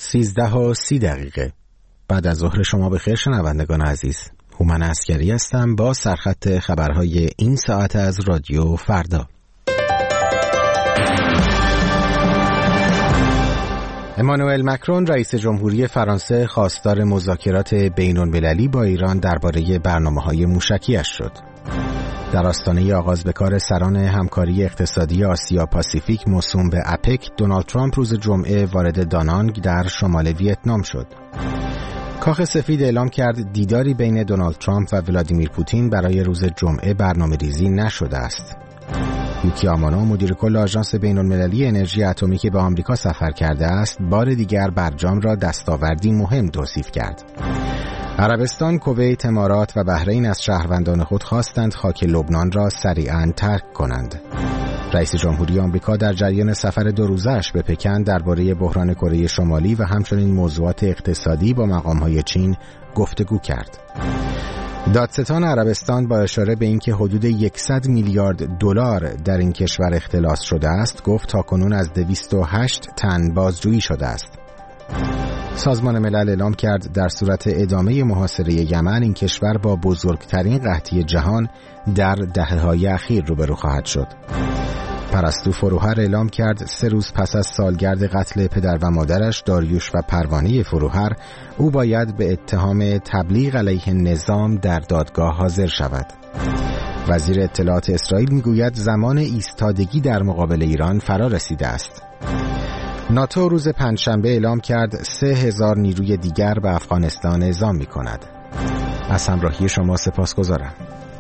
13:30 بعد از ظهر شما بخیر شنوندگان عزیز. هومن عسکری هستم با سرخط خبرهای این ساعت از رادیو فردا. امانوئل مکرون رئیس جمهوری فرانسه خواستار مذاکرات بین‌المللی با ایران درباره برنامه‌های موشکی‌اش شد. در آستانه آغاز به کار سران همکاری اقتصادی آسیا پاسیفیک موسوم به اپک، دونالد ترامپ روز جمعه وارد دانانگ در شمال ویتنام شد. کاخ سفید اعلام کرد دیداری بین دونالد ترامپ و ولادیمیر پوتین برای روز جمعه برنامه‌ریزی نشده است. یوکی آمانو مدیر کل آژانس بین‌المللی انرژی اتمی که به آمریکا سفر کرده است، بار دیگر برجام را دستاوردی مهم توصیف کرد. عربستان، کویت، امارات و بحرین از شهروندان خود خواستند خاک لبنان را سریعاً ترک کنند. رئیس جمهوری آمریکا در جریان سفر 2 روزه‌اش به پکن درباره بحران کره شمالی و همچنین موضوعات اقتصادی با مقام‌های چین گفتگو کرد. دادستان عربستان با اشاره به اینکه حدود 100 میلیارد دلار در این کشور اختلاس شده است، گفت تاکنون از 208 تن بازجویی شده است. سازمان ملل اعلام کرد در صورت ادامه محاصره یمن این کشور با بزرگترین قحطی جهان در دهه‌های اخیر روبرو خواهد شد. پرستو فروهر اعلام کرد 3 روز پس از سالگرد قتل پدر و مادرش داریوش و پروانه فروهر، او باید به اتهام تبلیغ علیه نظام در دادگاه حاضر شود. وزیر اطلاعات اسرائیل میگوید زمان ایستادگی در مقابل ایران فرا رسیده است. ناتو روز پنجشنبه اعلام کرد 3000 نیروی دیگر به افغانستان اعزام می‌کند. از همراهی شما سپاسگزارم.